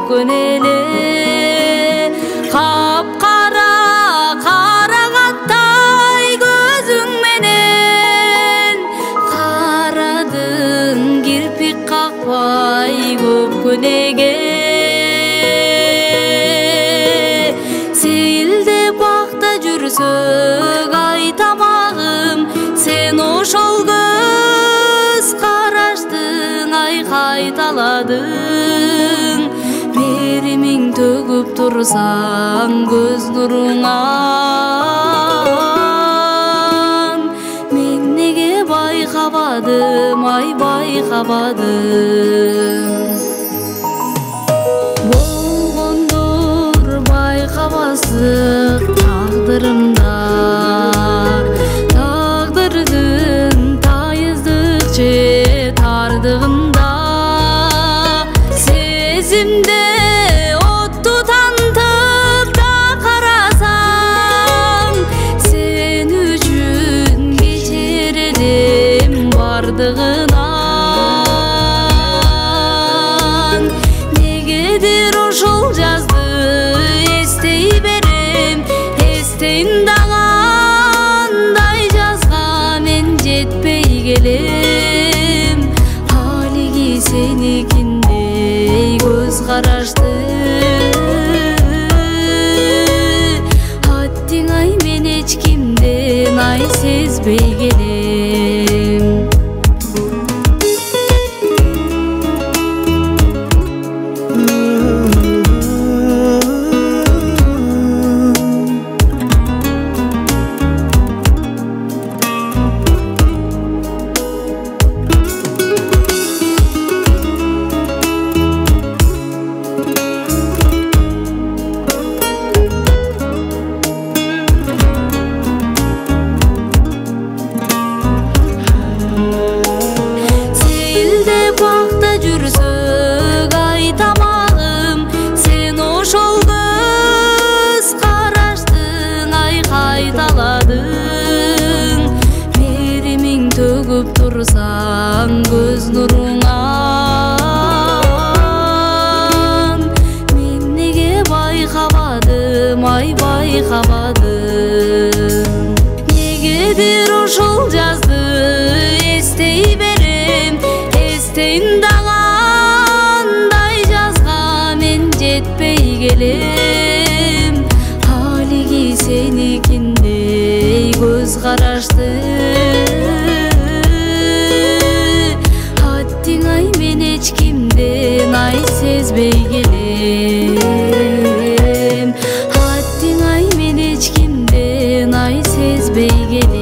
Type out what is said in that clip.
көпкөн эле капкара карагаттай көзүң менен карадың кирпик какпай көпкөнеге сейилде бакта жүрсөк айтамагым сен ошол көз караштың айкайталадың меримиң төгүп турсаң көз нуруңан мен неге байкабадым ай байкабадым болгондур байкабасык тагдырымда тагдырдын тайыздык же тардыгында сезимде отту тантып да карасам сен үчүн кечер элем бардыгынан негедир ошол жазды эстей берем эстейм дагы андай жазга мен жетпей келем алиги сеникиндей көз карашты аттиң ай мен эч кимден ай сезбей келем бакта жүрсөк айтамагым сен ошол көз караштың айкайталадың меримиң төгүп турсаң көз нуруңан мен неге байкабадым ай байкабадым негедир ошол жазды эстей берем эстейм дагы андай жазга мен жетпей келем алиги сеникиндей көз карашты аттиң ай мен эч кимден ай сезбей келем аттиң ай мен эч кимден ай сезбей келем